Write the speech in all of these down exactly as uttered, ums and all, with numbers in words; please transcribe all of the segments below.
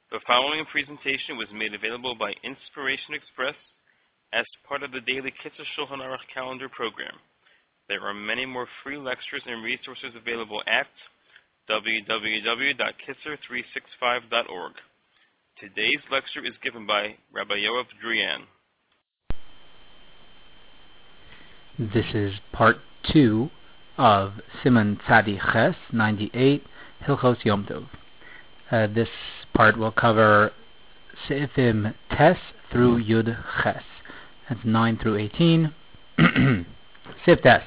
The following presentation was made available by Inspiration Express as part of the daily Kitzur Shulchan Aruch calendar program. There are many more free lectures and resources available at w w w dot kitzur three sixty-five dot org. Today's lecture is given by Rabbi Yoav Drian. This is part two of Siman Tzadi Ches ninety-eight, Hilchos Yom Tov. Uh, this part will cover Seifim Tes through Yud Ches. That's nine through eighteen. Sif Tes.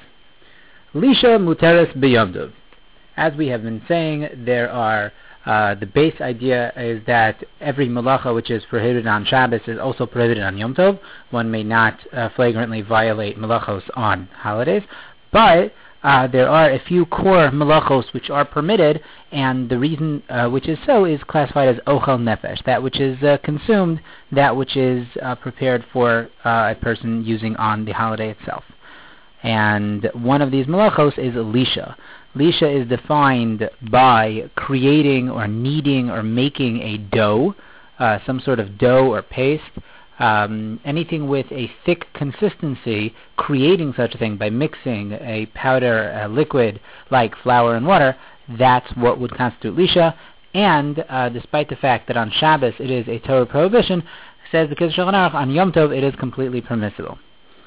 Lisha Muteres B'Yom Tov. As we have been saying, there are uh, the base idea is that every malacha which is prohibited on Shabbos is also prohibited on Yom Tov. One may not uh, flagrantly violate malachos on holidays, but uh, there are a few core malachos which are permitted, and the reason uh, which is so is classified as ochel nefesh, that which is uh, consumed, that which is uh, prepared for uh, a person using on the holiday itself. And one of these malachos is lisha. Lisha is defined by creating or kneading or making a dough, uh, some sort of dough or paste, um, anything with a thick consistency, creating such a thing by mixing a powder, a liquid like flour and water. That's what would constitute lisha. And uh, despite the fact that on Shabbos it is a Torah prohibition, says the Kitzur Shulchan Aruch, on Yom Tov it is completely permissible.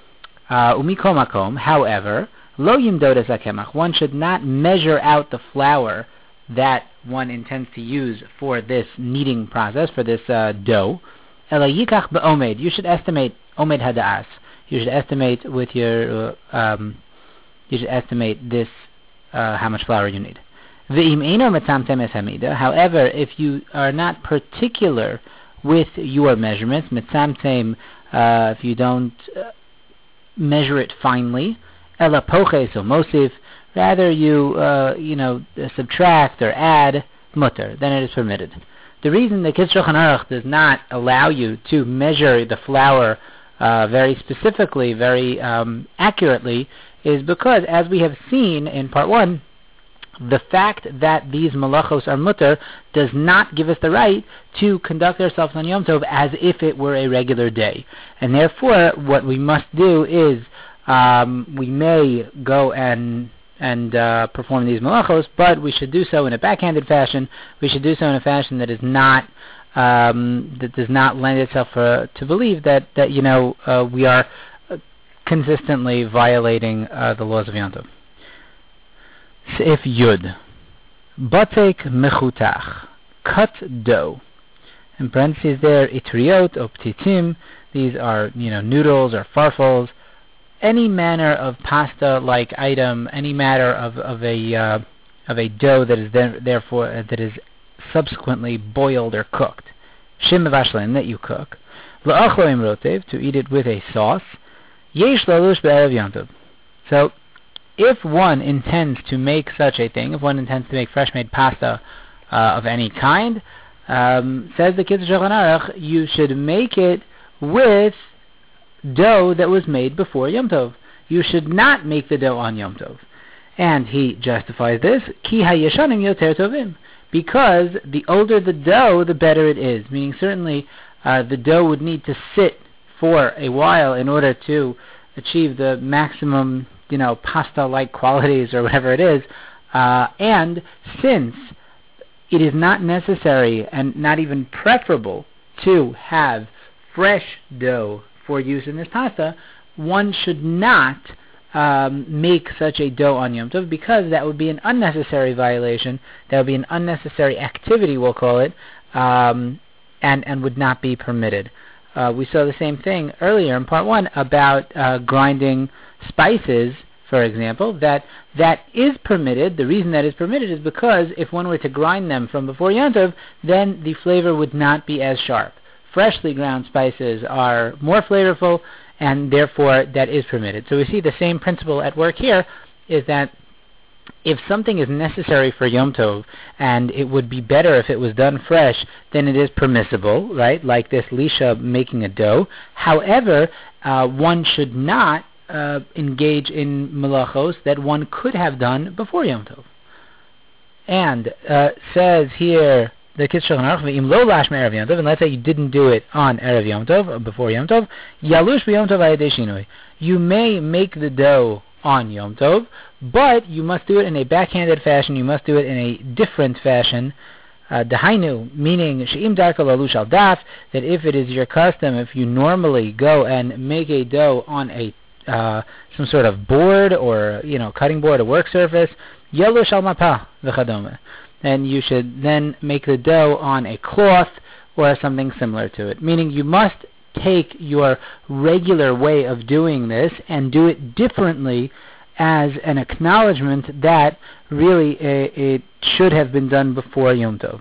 Umikol makom, however, lo yimdod es hakemach, one should not measure out the flour that one intends to use for this kneading process, for this uh, dough. Ela yikach be'omed, you should estimate omed hada'as. You should estimate with your, uh, um, you should estimate this, uh, how much flour you need. Ve'im eino metzamtem es hamida, however, if you are not particular with your measurements, metzamtem, uh, if you don't uh, measure it finely, ela poches or mosif, rather you uh, you know subtract or add mutter, then it is permitted. The reason the Kitzur Shulchan Aruch does not allow you to measure the flour uh, very specifically, very um, accurately, is because, as we have seen in part one, the fact that these malachos are mutter does not give us the right to conduct ourselves on Yom Tov as if it were a regular day. And therefore, what we must do is, um, we may go and and uh, perform these malachos, but we should do so in a backhanded fashion. We should do so in a fashion that is not, um, that does not lend itself uh, to believe that, that you know, uh, we are consistently violating uh, the laws of Yom Tov. Seif Yud. Batek mechutach. Cut dough. In parentheses there, itriot or ptitim. These are, you know, noodles or farfels. Any manner of pasta-like item, any matter of, of a uh, of a dough that is then, therefore uh, that is subsequently boiled or cooked. Shim mevashlen, that you cook. La'achlo im rotev, to eat it with a sauce. Yesh lalush be'erev Yom Tov. So, if one intends to make such a thing, if one intends to make fresh-made pasta uh, of any kind, um, says the Kitzur Shulchan Aruch, you should make it with dough that was made before Yom Tov. You should not make the dough on Yom Tov. And he justifies this, ki hayeshanim yoter tovim, because the older the dough, the better it is. Meaning certainly uh, the dough would need to sit for a while in order to achieve the maximum, you know, pasta-like qualities or whatever it is. Uh, and since it is not necessary and not even preferable to have fresh dough for use in this pasta, one should not um, make such a dough on Yom Tov, because that would be an unnecessary violation. That would be an unnecessary activity, we'll call it, um, and, and would not be permitted. Uh, we saw the same thing earlier in part one about uh, grinding spices, for example, that that is permitted. The reason that is permitted is because if one were to grind them from before Yom Tov, then the flavor would not be as sharp. Freshly ground spices are more flavorful, and therefore that is permitted. So we see the same principle at work here, is that if something is necessary for Yom Tov, and it would be better if it was done fresh, then it is permissible, right? Like this lisha making a dough. However, uh, one should not uh, engage in malachos that one could have done before Yom Tov. And uh, says here the Kitzur Shulchan Aruch, v'im lo lashma erev Yom Tov, and let's say you didn't do it on erev Yom Tov, or before Yom Tov, yalush b'Yom Tov ayadei shinui. You may make the dough on Yom Tov, but you must do it in a backhanded fashion. You must do it in a different fashion. Dahainu, uh, meaning she'im darka lalush al daf, that if it is your custom, if you normally go and make a dough on a uh, some sort of board or you know cutting board, a work surface, yalush al mapa v'chadome, and you should then make the dough on a cloth or something similar to it. Meaning you must take your regular way of doing this and do it differently as an acknowledgement that really uh, it should have been done before Yom Tov.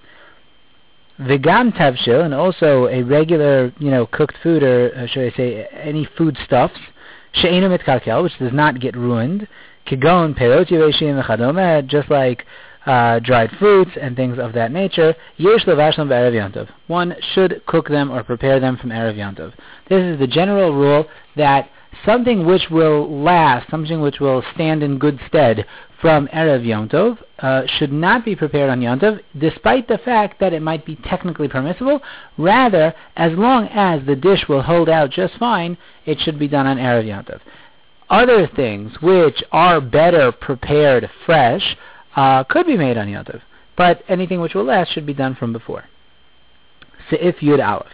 V'gam tavshil, and also a regular, you know, cooked food, or uh, should I say, any foodstuffs, she'enu mitkalkel, which does not get ruined, kigon perot yeveshim v'chadome, just like uh, dried fruits and things of that nature, yesh levashlam b'erev Yom Tov. One should cook them or prepare them from erev Yom Tov. This is the general rule that something which will last, something which will stand in good stead from erev Yom Tov, uh, should not be prepared on Yom Tov, despite the fact that it might be technically permissible. Rather, as long as the dish will hold out just fine, it should be done on erev Yom Tov. Other things which are better prepared fresh uh, could be made on Yom Tov, but anything which will last should be done from before. Se'if Yud Aleph.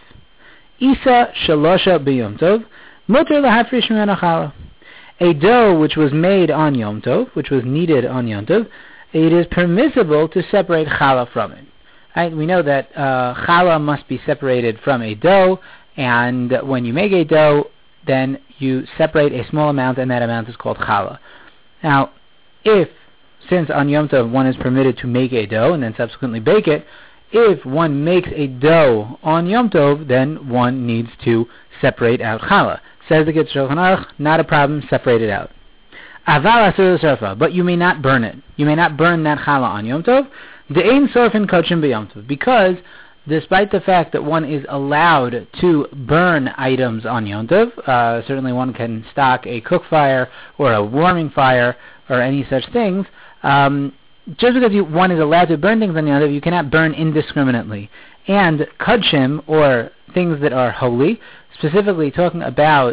Isa Shalosha B'Yom Tov, Muter Lahafrish Mimeno Challah. A dough which was made on Yom Tov, which was kneaded on Yom Tov, it is permissible to separate challah from it. Right? We know that uh, challah must be separated from a dough, and when you make a dough, then you separate a small amount, and that amount is called challah. Now, if, since on Yom Tov one is permitted to make a dough and then subsequently bake it, if one makes a dough on Yom Tov, then one needs to separate out challah. Says the Kitzur Shulchan Aruch, not a problem, separate it out. Aval asur l'sarfa, but you may not burn it. You may not burn that challah on Yom Tov. De'ein sorfin kochim b'Yom Tov, because despite the fact that one is allowed to burn items on Yom Tov, uh, certainly one can stock a cook fire or a warming fire or any such things, um, just because you, one is allowed to burn things on Yom Tov, you cannot burn indiscriminately. And kodshim, or things that are holy, specifically talking about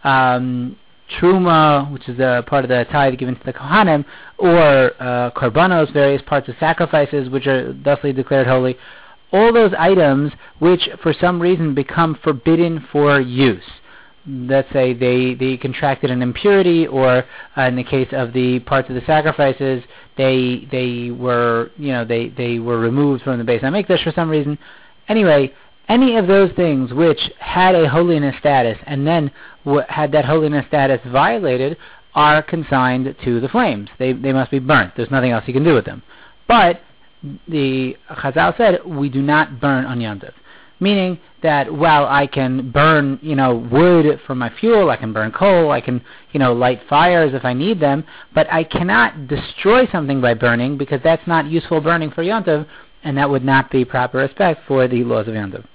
um, truma, which is a part of the tithe given to the kohanim, or uh, korbanos, various parts of sacrifices, which are thusly declared holy, all those items which for some reason become forbidden for use. Let's say they, they contracted an impurity, or uh, in the case of the parts of the sacrifices, they they were you know they, they were removed from the Beis HaMikdash for some reason. Anyway, any of those things which had a holiness status and then w- had that holiness status violated are consigned to the flames. They they must be burnt. There's nothing else you can do with them. But the Chazal said we do not burn on Yom Tov. Meaning that while I can burn, you know, wood for my fuel, I can burn coal, I can, you know, light fires if I need them, but I cannot destroy something by burning, because that's not useful burning for Yom Tov, and that would not be proper respect for the laws of Yom Tov.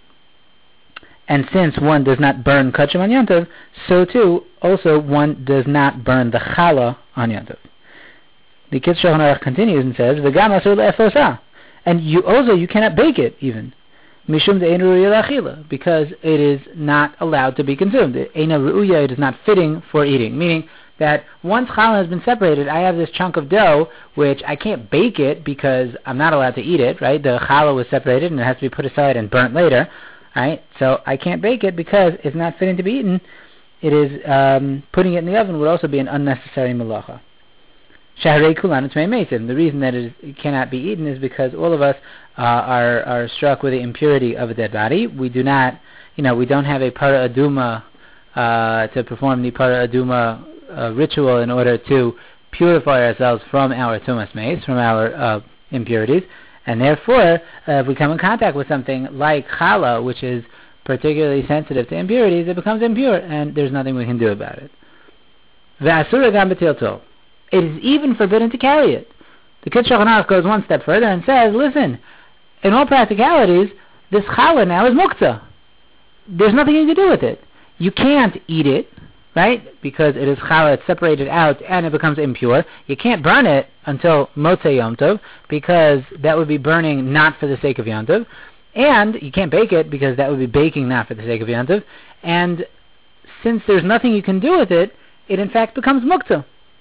And since one does not burn kachim on Yom Tov, so too, also one does not burn the challah on Yom Tov. The Kitzur Shulchan Aruch continues and says, "V'gam asur le'efosah," and you also you cannot bake it even. Mishum de'ein ru'ya la'achila, because it is not allowed to be consumed. Eina ru'ya, it is not fitting for eating. Meaning that once challah has been separated, I have this chunk of dough which I can't bake it because I'm not allowed to eat it. Right? The challah was separated and it has to be put aside and burnt later. Right? So I can't bake it because it's not fitting to be eaten. It is um, putting it in the oven would also be an unnecessary malacha. Shahrei kulan t'mei mesim. The reason that it, it cannot be eaten is because all of us uh, are are struck with the impurity of a dead body. We do not, you know, we don't have a para aduma uh, to perform the para aduma uh, ritual in order to purify ourselves from our tumas meis, from our uh, impurities, and therefore, uh, if we come in contact with something like challah, which is particularly sensitive to impurities, it becomes impure, and there's nothing we can do about it. V'asura gam b'tiltol. It is even forbidden to carry it. The Kitzur Shulchan Aruch goes one step further and says, listen, in all practicalities, this challah now is muktzah. There's nothing you can do with it. You can't eat it, right? Because it is challah, it's separated out, and it becomes impure. You can't burn it until Motzei Yom Tov, because that would be burning not for the sake of Yom Tov. And you can't bake it, because that would be baking not for the sake of Yom Tov. And since there's nothing you can do with it, it in fact becomes muktzah.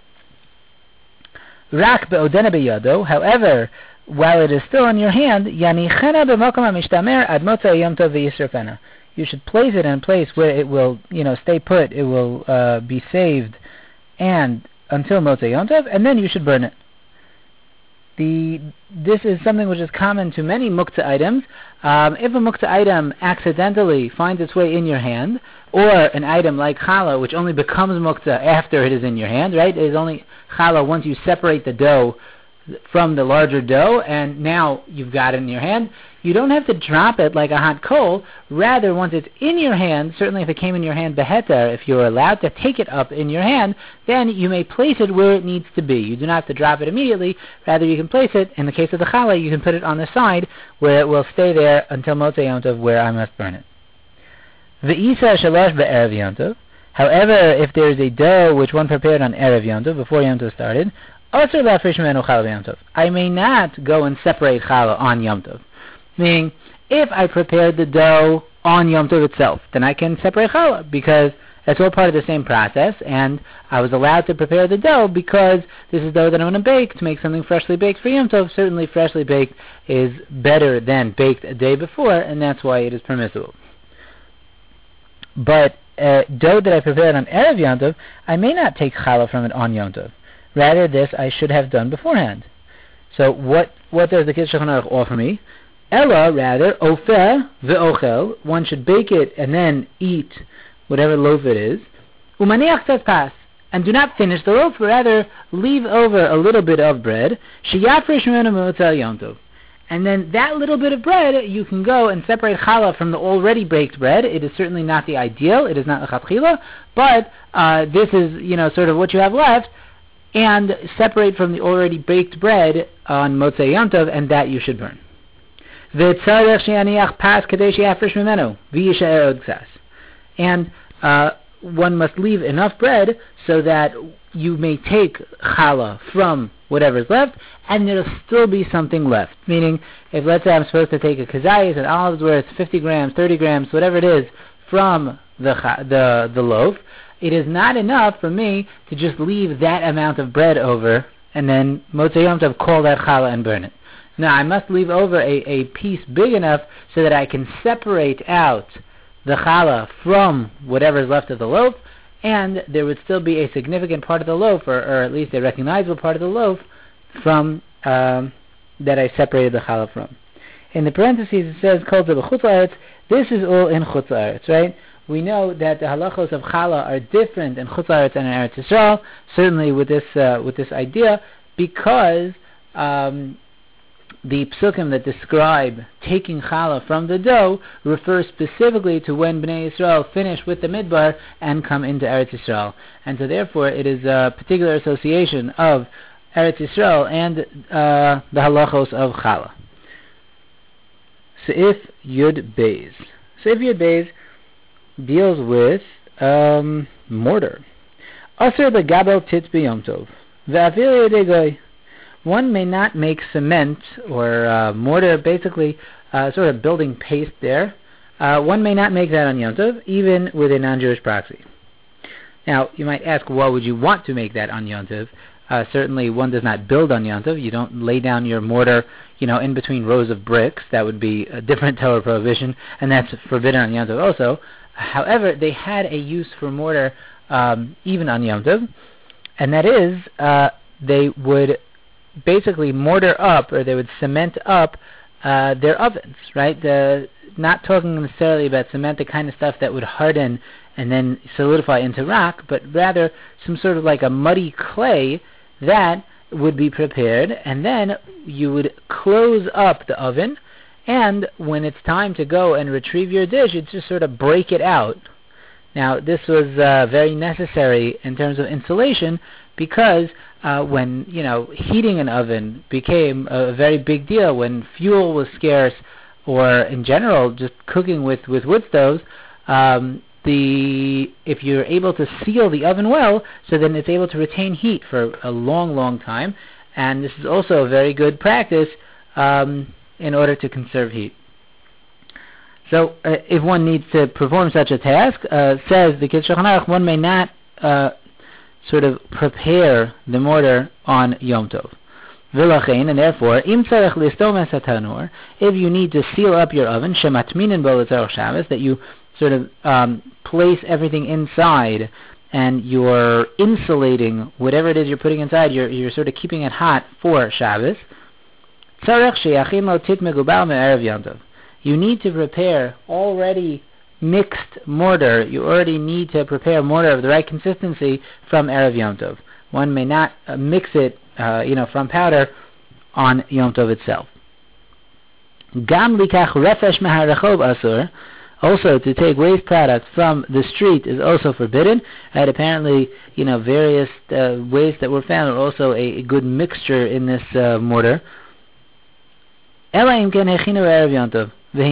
Rak be'odena beyado, however, while it is still in your hand, yanichena b'makom ha'mishtamer ad motzei Yom Tov v'yisrafena. You should place it in a place where it will, you know, stay put, it will uh, be saved, and until Motzei Yom Tov, and then you should burn it. The, this is something which is common to many muktzah items. Um, if a muktzah item accidentally finds its way in your hand, or an item like challah, which only becomes muktzah after it is in your hand, right? It is only challah once you separate the dough from the larger dough, and now you've got it in your hand. You don't have to drop it like a hot coal. Rather, once it's in your hand, certainly if it came in your hand beheter, if you're allowed to take it up in your hand, then you may place it where it needs to be. You do not have to drop it immediately. Rather, you can place it, in the case of the challah, you can put it on the side where it will stay there until Motzei Yom Tov, where I must burn it. V'isa shalosh be'erev Yom Tov. However, if there is a dough which one prepared on erev Yom Tov, before Yom Tov started, also la'afresh mimenu challah Yom Tov. I may not go and separate challah on Yom Tov. Meaning, if I prepared the dough on Yom Tov itself, then I can separate challah, because that's all part of the same process, and I was allowed to prepare the dough because this is dough that I'm going to bake to make something freshly baked for Yom Tov. Certainly freshly baked is better than baked a day before, and that's why it is permissible. But uh, dough that I prepared on Erev Yom Tov, I may not take challah from it on Yom Tov. Rather, this I should have done beforehand. So what, what does the Kitzur Shulchan Aruch offer me? Ella, rather, ofer ve'ochel, one should bake it and then eat whatever loaf it is. Umaniach tzas, and do not finish the loaf, but rather leave over a little bit of bread. Sheyafresh mimenu motzei Yom Tov. And then that little bit of bread, you can go and separate challah from the already baked bread. It is certainly not the ideal, it is not lechatchila, but uh, this is, you know, sort of what you have left, and separate from the already baked bread on Motzei Yom Tov, and that you should burn. And uh, one must leave enough bread so that you may take challah from whatever's left, and there'll still be something left. Meaning, if let's say I'm supposed to take a kazayis, an olive's worth, fifty grams, thirty grams, whatever it is, from the the the loaf, it is not enough for me to just leave that amount of bread over, and then Motzei Yom Tov call that challah and burn it. Now, I must leave over a, a piece big enough so that I can separate out the challah from whatever is left of the loaf, and there would still be a significant part of the loaf, or, or at least a recognizable part of the loaf, from um, that I separated the challah from. In the parentheses it says, Kol ze b'chutz la'aretz. This is all in chutz la'aretz, right? We know that the halachos of challah are different in chutz la'aretz and in Eretz Yisrael, certainly with this, uh, with this idea, because um, the psukim that describe taking challah from the dough refer specifically to when Bnei Yisrael finish with the midbar and come into Eretz Yisrael. And so therefore it is a particular association of Eretz Yisrael and uh, the halachos of challah. Seif Yud Beis. Seif Yud Beis deals with um, mortar. Aser legabel tit b'yom tov. Ve'avir yedei goy. One may not make cement or uh, mortar, basically uh, sort of building paste there. Uh, one may not make that on Yom Tov, even with a non-Jewish proxy. Now, you might ask, well, would you want to make that on Yom Tov? Uh, certainly, one does not build on Yom Tov. You don't lay down your mortar, you know, in between rows of bricks. That would be a different Torah prohibition, and that's forbidden on Yom Tov also. However, they had a use for mortar um, even on Yom Tov, and that is uh, they would basically mortar up, or they would cement up uh, their ovens, right? The, not talking necessarily about cement, the kind of stuff that would harden and then solidify into rock, but rather some sort of like a muddy clay that would be prepared, and then you would close up the oven, and when it's time to go and retrieve your dish, you'd just sort of break it out. Now, this was uh, very necessary in terms of insulation, because uh, when, you know, heating an oven became a very big deal, when fuel was scarce, or in general just cooking with, with wood stoves, um, the if you're able to seal the oven well, so then it's able to retain heat for a long, long time. And this is also a very good practice um, in order to conserve heat. So uh, if one needs to perform such a task, uh, says the Kitzur Shulchan Aruch, one may not uh, sort of prepare the mortar on Yom Tov. V'lachein, and therefore, im tzarech listom es hatanur, if you need to seal up your oven, shematminin bo l'tzarech Shabbos, that you sort of um, place everything inside, and you're insulating whatever it is you're putting inside, you're, you're sort of keeping it hot for Shabbos. Tzarech sheyachin lo tit megubal me'erev Yom Tov. You need to prepare already mixed mortar. You already need to prepare mortar of the right consistency from Erev Yom Tov. One may not uh, mix it, uh, you know, from powder on Yom Tov itself. Gam likach refesh meharechov asur. Also, to take waste products from the street is also forbidden. Right? Apparently, you know, various uh, waste that were found are also a, a good mixture in this uh, mortar. Ela im ken hechinu Erev Yom Tov.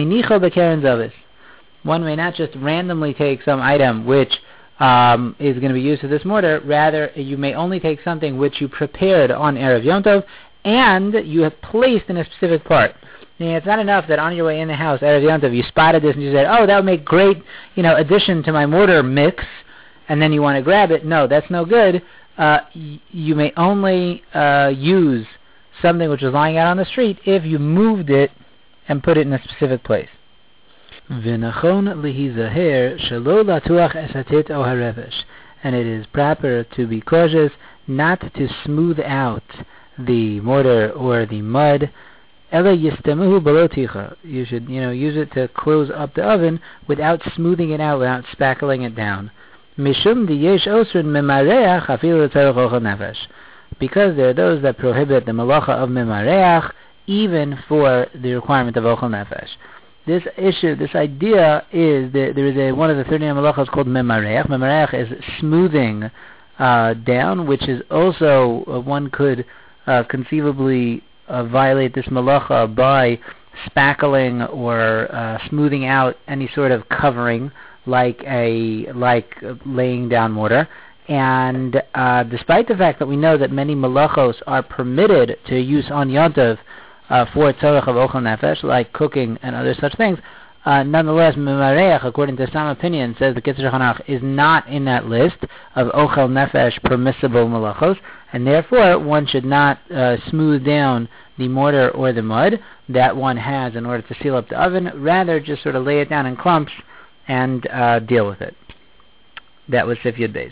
One may not just randomly take some item which um, is going to be used to this mortar. Rather, you may only take something which you prepared on Erev Yom Tov and you have placed in a specific part. I mean, it's not enough that on your way in the house, Erev Yom Tov, you spotted this and you said, oh, that would make great, you know, addition to my mortar mix, and then you want to grab it. No, that's no good. Uh, y- you may only uh, use something which was lying out on the street if you moved it and put it in a specific place. V'nachon lihizaher shelo latuach es hatit o harevesh. And it is proper to be cautious not to smooth out the mortar or the mud. Ela yistamuhu below ticha. You should, you know, use it to close up the oven without smoothing it out, without spackling it down. Mishum diyesh osrin memareach afilu tzarech ochel nefesh. Because there are those that prohibit the malacha of memareach even for the requirement of ochel nefesh. This issue, this idea is that there is a one of the thirty-nine malachas called memareach. Memareach is smoothing uh, down, which is also uh, one could uh, conceivably uh, violate this malacha by spackling or uh, smoothing out any sort of covering, like a like uh, laying down mortar. And uh, despite the fact that we know that many malachos are permitted to use on Yom Tov uh, for tzorech of ochel nefesh, like cooking and other such things, uh, nonetheless, memareach, according to some opinion, says the Kitzur Shulchan Aruch, is not in that list of ochel nefesh permissible malachos, and therefore one should not uh, smooth down the mortar or the mud that one has in order to seal up the oven. Rather, just sort of lay it down in clumps and uh, deal with it. That was Sif Yud Beis.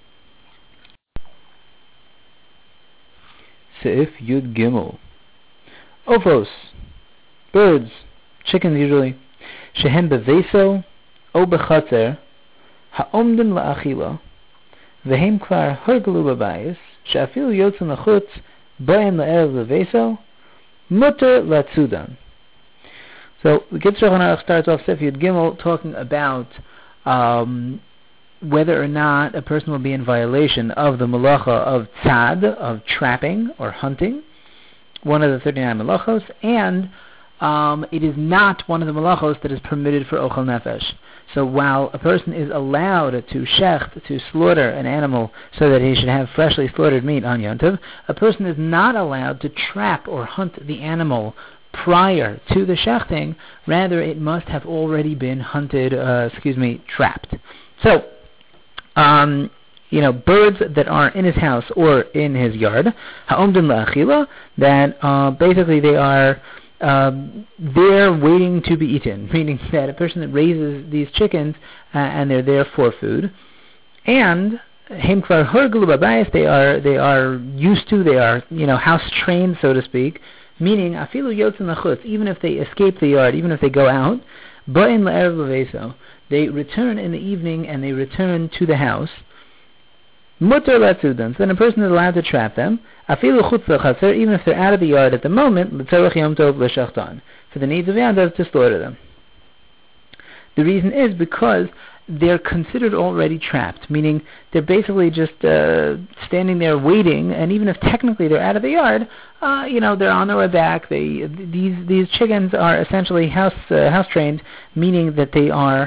Sif Yud Gimel. Ovos, birds, chickens usually, shehem beveso o bechatzer, ha'omdim la'achila, vehem kvar hergelu babayis, she'afilu yotzen lachutz, bayan la'erev beveso, mutter latzudan. So the Kitzur Shulchan Aruch starts off Sif Yud Gimel talking about um, whether or not a person will be in violation of the malacha of tzad, of trapping or hunting, one of the thirty-nine malachos, and um, it is not one of the malachos that is permitted for ochel nefesh. So while a person is allowed to shecht, to slaughter an animal so that he should have freshly slaughtered meat on Yom Tov, a person is not allowed to trap or hunt the animal prior to the shechting. Rather, it must have already been hunted, uh, excuse me, trapped. So, um, you know, birds that are in his house or in his yard, ha'omdim la'achila, that uh, basically they are um, there waiting to be eaten, meaning that a person that raises these chickens uh, and they're there for food, and him kvar hergelu babayis, they are they are used to, they are, you know, house trained, so to speak, meaning afilu yotzen lachutz, even if they escape the yard, even if they go out, ba'in la'erev leveso, they return in the evening and they return to the house. Mutter latzudan, so then a person is allowed to trap them. Afilu chutz l'chatzer, even if they're out of the yard at the moment, l'tzorech Yom Tov l'shachtan, for the needs of Yom Tov, to slaughter them. The reason is because they're considered already trapped, meaning they're basically just uh, standing there waiting, and even if technically they're out of the yard, uh, you know, they're on their way back. They these these chickens are essentially house uh, house trained, meaning that they are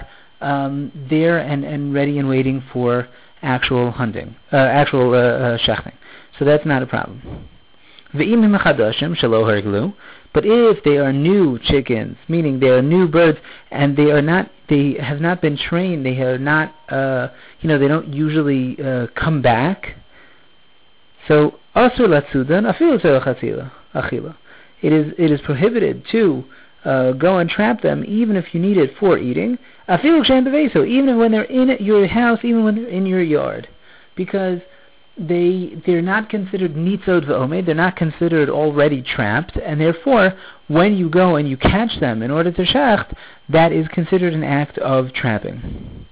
um, there and, and ready and waiting for actual hunting, uh, actual uh, uh, shechting. So that's not a problem. Ve'im chadashim shelo harglu. But if they are new chickens, meaning they are new birds, and they are not, they have not been trained, they are not, uh, you know, they don't usually uh, come back. So asur latzudan afilu tzarech achila. It is it is prohibited to uh, go and trap them, even if you need it for eating. Afilu kshem beveso, even when they're in your house, even when they're in your yard, because they they're not considered nitzod v'omed, they're not considered already trapped, and therefore when you go and you catch them in order to shecht, that is considered an act of trapping.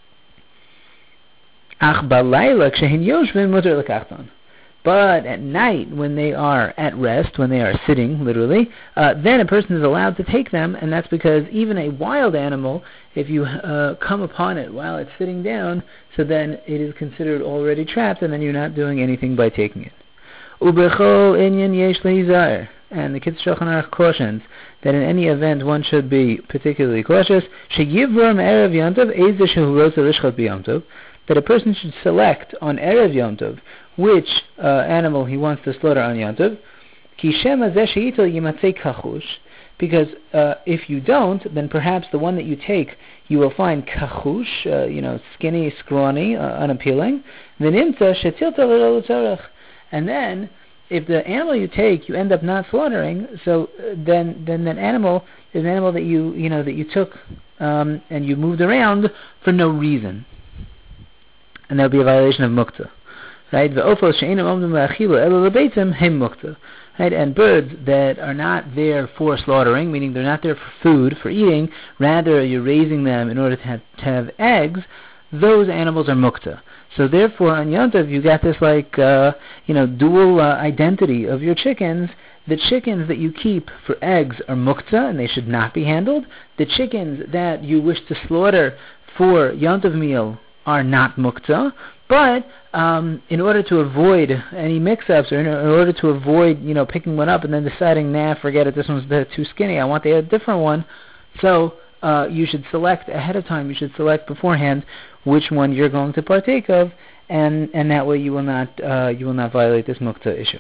Ach balayla kshehin yoshvim mutar lekachton. But at night, when they are at rest, when they are sitting, literally, uh, then a person is allowed to take them, and that's because even a wild animal, if you uh, come upon it while it's sitting down, so then it is considered already trapped, and then you're not doing anything by taking it. Ubechol inyan yesh lehizar. And the Kitzur Shulchan Aruch cautions that in any event one should be particularly cautious. Sheyivrom erev Yom Tov eizeh shehu rosa lishchot b'Yom Tov. That a person should select on erev Yom Tov which uh, animal he wants to slaughter on Yom Tov. Ki shema zeh sheyitel yimatzei kachush. Because uh, if you don't, then perhaps the one that you take, you will find kachush, uh, you know, skinny, scrawny, uh, unappealing. V'nimtza shetilta l'lo l'tzorech. And then, if the animal you take, you end up not slaughtering, so uh, then then that animal is an animal that you you know that you took um, and you moved around for no reason, and that would be a violation of muktzah, right? Ve'ofos she'einam omdim la'achilu elo lebeitzim hem muktzah, right? And birds that are not there for slaughtering, meaning they're not there for food, for eating, rather you're raising them in order to have, to have eggs. Those animals are muktzah. So therefore, on Yom Tov, you got this like, uh, you know, dual uh, identity of your chickens. The chickens that you keep for eggs are muktzah, and they should not be handled. The chickens that you wish to slaughter for Yom Tov meal are not muktzah. But um, in order to avoid any mix-ups, or in, in order to avoid, you know, picking one up and then deciding, nah, forget it, this one's too skinny, I want the, a different one, so uh, you should select ahead of time, you should select beforehand which one you're going to partake of, and, and that way you will not uh, you will not violate this muktzah issue.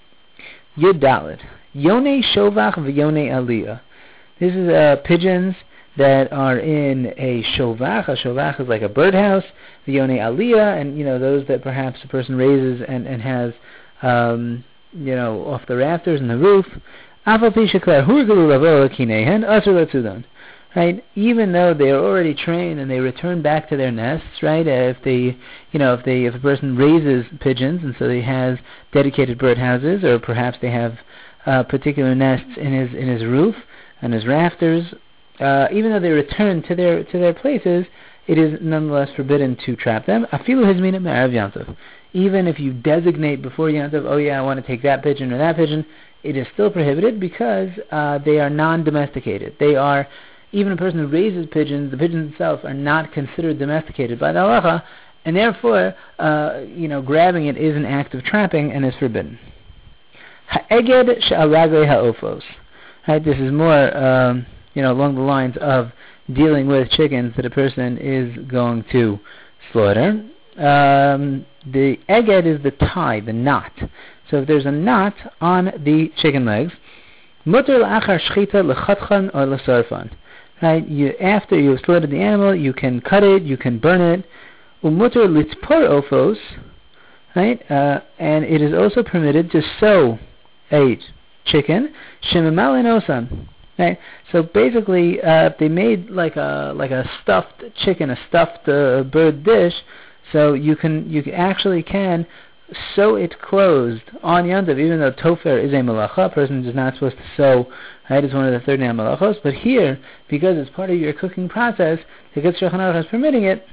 Yud Daled. Yonei Shovach v'Yonei Aliyah. This is uh, pigeons that are in a shovach. A shovach is like a birdhouse. V'Yonei Aliyah, and you know those that perhaps a person raises and, and has um, you know off the rafters and the roof. Afal pi sheklar hurgelu lavo kinehen asur latzudan. Right, even though they are already trained and they return back to their nests, right? Uh, if they, you know, if they, if a person raises pigeons and so he has dedicated birdhouses, or perhaps they have uh, particular nests in his in his roof and his rafters, uh, even though they return to their to their places, it is nonetheless forbidden to trap them. Afilu hizmina me'arav Yom Tov. Even if you designate before Yom Tov, oh yeah, I want to take that pigeon or that pigeon, it is still prohibited because uh, they are non-domesticated. They are Even a person who raises pigeons, the pigeons themselves are not considered domesticated by the halacha, and therefore, uh, you know, grabbing it is an act of trapping and is forbidden. Ha'eged she'alagei ha'ofos. Right, this is more, um, you know, along the lines of dealing with chickens that a person is going to slaughter. Um, the eged is the tie, the knot. So if there's a knot on the chicken legs, mutar la'achar shchita lechatchan or lesarfan. Right, you, after you've slaughtered the animal, you can cut it, you can burn it. Umutar litzpor ofos, right, uh, and it is also permitted to sew a chicken. Shemamalin osan, right. So basically, uh, they made like a like a stuffed chicken, a stuffed uh, bird dish. So you can you actually can sew it closed on Yom Tov, even though tofer is a malacha, a person is not supposed to sew, right, it's one of the thirty nine malachos, but here, because it's part of your cooking process, the Kitzur Shulchan Aruch is permitting it,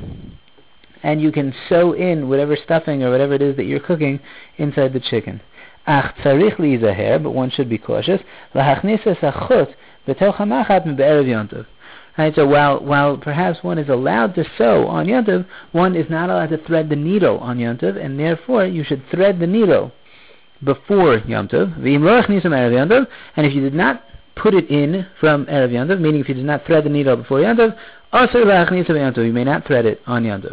and you can sew in whatever stuffing or whatever it is that you're cooking inside the chicken. Ach tzarich lizaher, but one should be cautious, lahachnisas achut b'toch hamachat me'erev Yom Tov. Right, so while while perhaps one is allowed to sew on Yom Tov, one is not allowed to thread the needle on Yom Tov, and therefore you should thread the needle before Yom Tov. V'im lo achnisam erev Yom Tov, and if you did not put it in from erev Yom Tov, meaning if you did not thread the needle before Yom Tov, Also, you may not thread it on Yom Tov.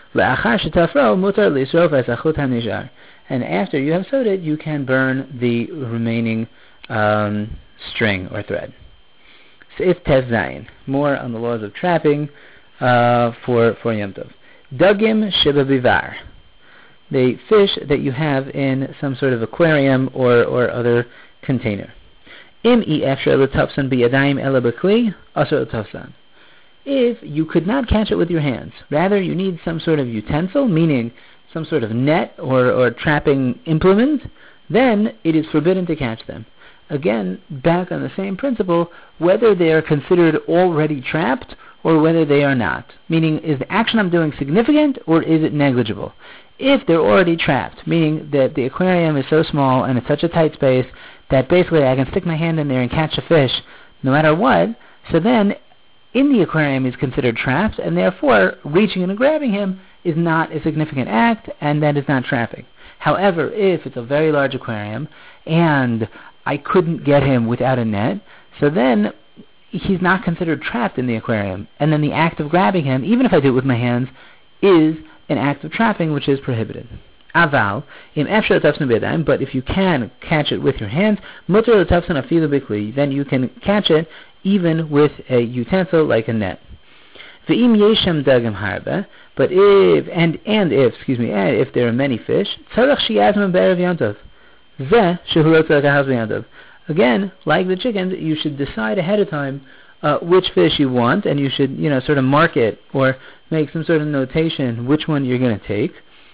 And after you have sewed it, you can burn the remaining um, string or thread. Seif Tes Zayin, more on the laws of trapping uh, for for Yom Tov. Dagim Shiba Bivar, the fish that you have in some sort of aquarium or, or other container. Im Efshar L'Tafsan B'Yadayim Ela B'Kli Asur L'Tafsan. If you could not catch it with your hands, rather you need some sort of utensil, meaning some sort of net or, or trapping implement, then it is forbidden to catch them. Again, back on the same principle, whether they are considered already trapped or whether they are not. Meaning, is the action I'm doing significant or is it negligible? If they're already trapped, meaning that the aquarium is so small and it's such a tight space that basically I can stick my hand in there and catch a fish no matter what, so then in the aquarium is considered trapped, and therefore reaching in and grabbing him is not a significant act, and that is not trapping. However, if it's a very large aquarium and I couldn't get him without a net, so then he's not considered trapped in the aquarium, and then the act of grabbing him, even if I do it with my hands, is an act of trapping which is prohibited. Aval, im efshar l'tafsan b'yadayim, but if you can catch it with your hands, mutar l'tafsan afilu b'kli, then you can catch it even with a utensil like a net. V'im yeshem dagim harba, but if and and if excuse me, and if there are many fish, tzarach sheyazman be'erev Yom Tov. Zeh shehu lo tzarach ahaz b'Yom Tov. Again, like the chickens, you should decide ahead of time uh, which fish you want, and you should you know sort of mark it or make some sort of notation which one you're going to take.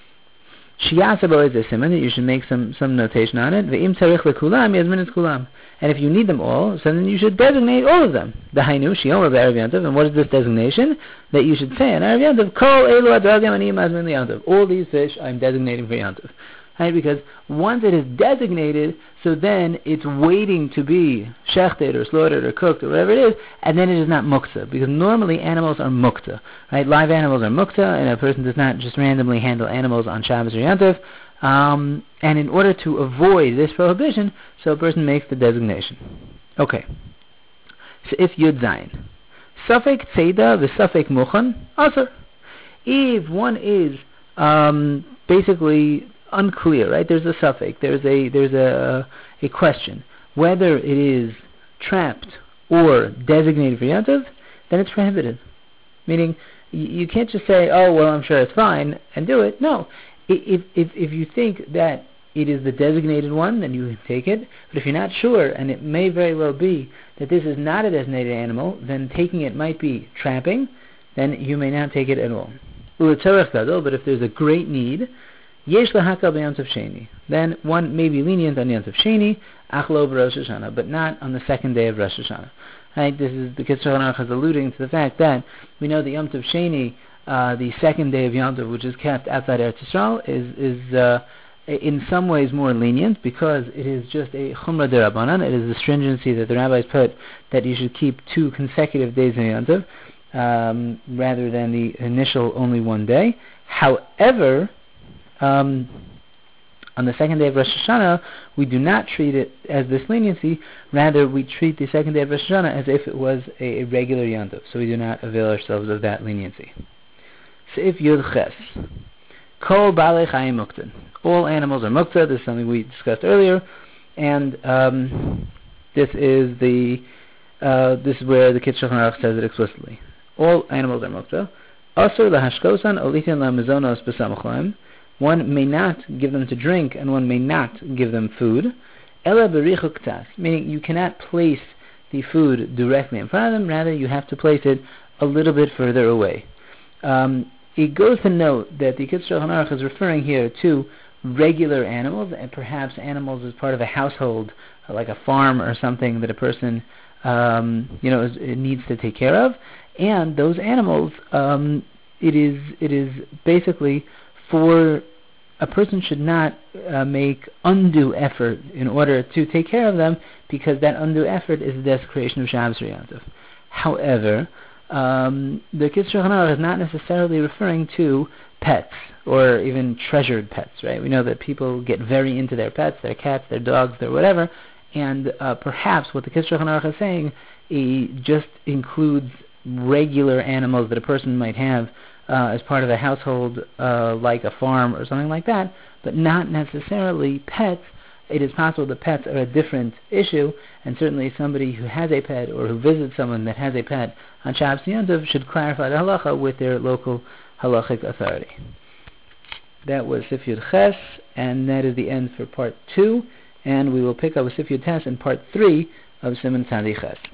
Shiyasabo is a simon that you should make some, some notation on it. Ve'im tzarich lekulam yazmin es kulam. And if you need them all, so then you should designate all of them. The Hainu Shiomer B'Erev Yom Tov. And what is this designation? That you should say on Erev Yom Tov, Kol Elu Adragim Ani Mazmin Yom Tov. All these fish I'm designating for Yom Tov. Right? Because once it is designated, so then it's waiting to be shechted or slaughtered or cooked or whatever it is, and then it is not muktzah. Because normally animals are muktzah. Right? Live animals are muktzah, and a person does not just randomly handle animals on Shabbos or Yom Tov. Um, and in order to avoid this prohibition, so a person makes the designation. Okay. So if Yud Zayin, Safek Tzeda v'Safek Muchan, Asur. If one is um, basically unclear, right? There's a suffix, there's a there's a a question whether it is trapped or designated for Yom Tov, then it's prohibited. Meaning, you, you can't just say, "Oh, well, I'm sure it's fine," and do it. No. If, if if you think that it is the designated one, then you can take it. But if you're not sure, and it may very well be that this is not a designated animal, then taking it might be trapping, then you may not take it at all. But if there's a great need, yesh lahakal b'Yom Tov Sheni, then one may be lenient on Yom Tov Sheni, achlo b'Rosh Hashanah, but not on the second day of Rosh Hashanah. Right? This is the Kitzur Shulchan Aruch is alluding to the fact that we know the Yom Tov Sheni, Uh, the second day of Yom Tov, which is kept outside Eretz Yisrael, is is uh, in some ways more lenient because it is just a chumrah derabanan. It is the stringency that the rabbis put that you should keep two consecutive days in Yom Tov um, rather than the initial only one day. However, um, on the second day of Rosh Hashanah, we do not treat it as this leniency. Rather, we treat the second day of Rosh Hashanah as if it was a, a regular Yom Tov. So we do not avail ourselves of that leniency. Seif Yud Ches, Kol Balei Chayim Muktzah. All animals are muktzah. This is something we discussed earlier, and um, this is the uh, this is where the Kitzur Shulchan Aruch says it explicitly. All animals are muktzah. Asur lahashkosan olitin lamizonos b'samach lahem. One may not give them to drink, and one may not give them food. Ela b'richuk ktas, meaning you cannot place the food directly in front of them. Rather, you have to place it a little bit further away. Um, It goes to note that the Kitzur Shulchan Aruch is referring here to regular animals, and perhaps animals as part of a household, like a farm or something that a person, um, you know, is, needs to take care of. And those animals, um, it is it is basically for a person should not uh, make undue effort in order to take care of them, because that undue effort is the desecration of Shabbos or Yom Tov. However, Um, the Kitzur Shulchan Aruch is not necessarily referring to pets or even treasured pets, right? We know that people get very into their pets, their cats, their dogs, their whatever, and uh, perhaps what the Kitzur Shulchan Aruch is saying he just includes regular animals that a person might have uh, as part of a household, uh, like a farm or something like that, but not necessarily pets. It is possible that pets are a different issue, and certainly somebody who has a pet or who visits someone that has a pet on Shabbos Yom Tov should clarify the halacha with their local halachic authority. That was Sif Yud Ches, and that is the end for part two, and we will pick up with Sif Yud Tes in part three of Siman Tzadi Ches.